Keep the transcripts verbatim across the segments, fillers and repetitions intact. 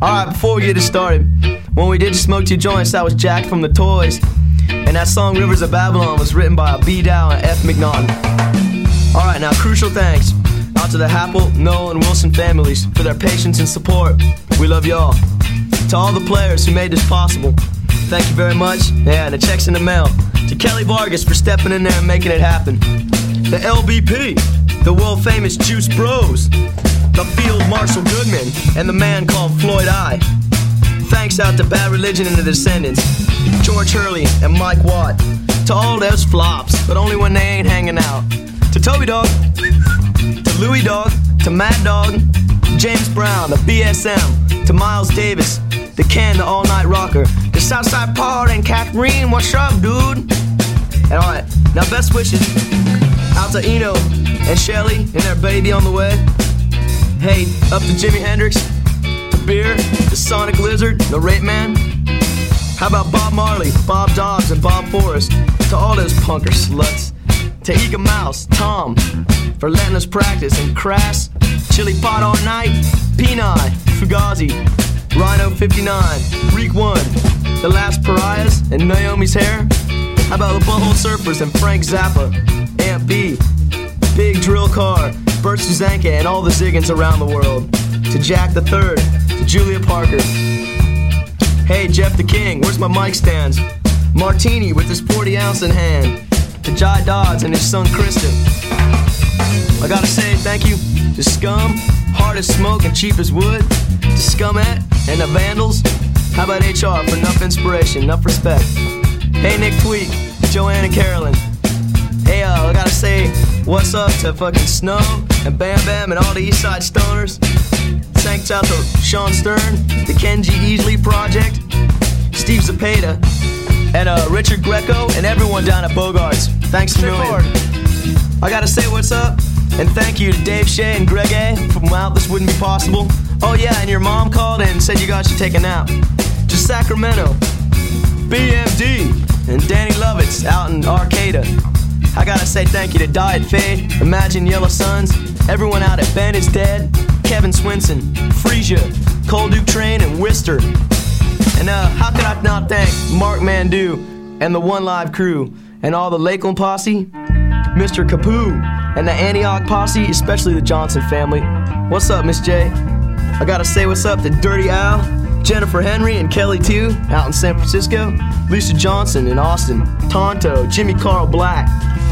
Alright, before we get it started, when we did Smoke Two Joints, that was Jack from the Toys. And that song Rivers of Babylon was written by B. Dow and F. McNaughton. Alright, now crucial thanks out to the Happel, Noel, and Wilson families for their patience and support. We love y'all. To all the players who made this possible, thank you very much. Yeah, and the check's in the mail. To Kelly Vargas for stepping in there and making it happen. The L B P, the world famous Juice Bros, the Field Marshal Goodman, and the man called Floyd I. Thanks out to Bad Religion and the Descendants, George Hurley and Mike Watt. To all those flops, but only when they ain't hanging out. To Toby Dog, to Louie Dog, to Mad Dog, James Brown, the B S M, to Miles Davis, the Ken, the All Night Rocker, to Southside Paul and Catherine, what's up, dude? And alright, now best wishes out to Eno and Shelly and their baby on the way. Hey, up to Jimi Hendrix, to Beer, to Sonic Lizard, the Rape Man. How about Bob Marley, Bob Dobbs, and Bob Forrest? To all those punker sluts. To Eka Mouse, Tom, for letting us practice. And Crass, Chili Pot All Night, Peni, Fugazi, Rhino fifty-nine, Reek One, The Last Pariahs, and Naomi's Hair. How about the Butthole Surfers and Frank Zappa, Amp B, Big Drill Car, Bert Suzanka, and all the Ziggins around the world. To Jack the Third, to Julia Parker. Hey, Jeff the King, where's my mic stands? Martini with his forty ounce in hand. To Jai Dodds and his son Kristen. I gotta say thank you to Scum, Hard as Smoke and Cheap as Wood. To Scumette and the Vandals. How about H R for enough inspiration, enough respect? Hey, Nick Tweak, Joanne and Carolyn. Hey, uh, I gotta say what's up to fucking Snow and Bam Bam and all the Eastside Stoners. Thanks out to Sean Stern, the Kenji Easley Project, Steve Zapata, and uh, Richard Greco, and everyone down at Bogarts. Thanks a million. I gotta say what's up, and thank you to Dave Shea and Greg A. From Mount, this wouldn't be possible. Oh yeah, and your mom called and said you guys should take a nap. To Sacramento, B M D, and Danny Lovitz out in Arcata. I gotta say thank you to Diet Faye, Imagine Yellow Suns, everyone out at Ben is Dead, Kevin Swinson, Frisia, Cold Duke Train, and Wister. And uh, how could I not thank Mark Mandu and the One Live crew, and all the Lakeland posse, Mister Capoo, and the Antioch posse, especially the Johnson family. What's up, Miss J? I gotta say what's up to Dirty Al, Jennifer Henry, and Kelly too, out in San Francisco, Lisa Johnson in Austin, Tonto, Jimmy Carl Black,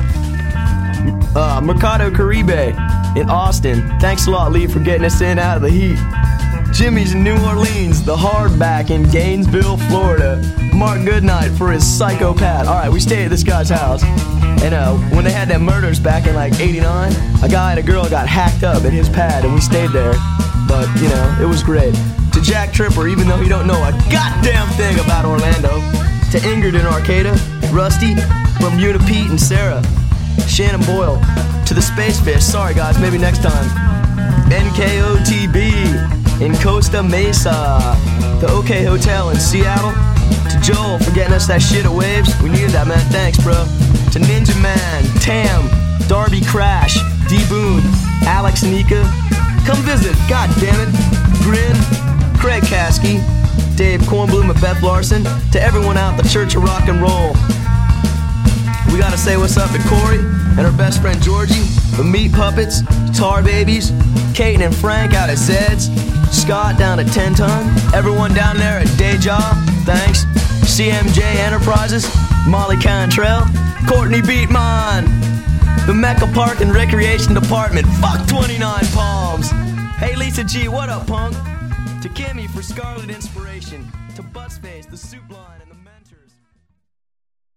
uh, Mercado Caribe in Austin. Thanks a lot, Lee, for getting us in out of the heat. Jimmy's in New Orleans, the Hardback in Gainesville, Florida. Mark Goodnight for his psychopath. Alright, we stayed at this guy's house. And uh, when they had them murders back in like eighty-nine, a guy and a girl got hacked up at his pad and we stayed there. But, you know, it was great. To Jack Tripper, even though he don't know a goddamn thing about Orlando. To Ingrid in Arcata, Rusty, Bermuda Pete and Sarah, Shannon Boyle. To the Space Fish, sorry guys, maybe next time. N K O T B in Costa Mesa. The OK Hotel in Seattle. To Joel for getting us that shit at Waves. We needed that, man. Thanks, bro. To Ninja Man, Tam, Darby Crash, D Boone, Alex Nika. Come visit, god damn it. Grin, Craig Caskey, Dave Kornblum and Beth Larson. To everyone out at the Church of Rock and Roll. We gotta say what's up to Corey and her best friend Georgie, the Meat Puppets, Tar Babies, Kate and Frank out at Zed's, Scott down at ten ton, everyone down there at Deja, thanks, C M J Enterprises, Molly Cantrell, Courtney Beatman, the Mecca Park and Recreation Department, fuck twenty-nine Palms. Hey Lisa G, what up punk? To Kimmy for Scarlet Inspiration, to Buttsface, the Soup Line, and the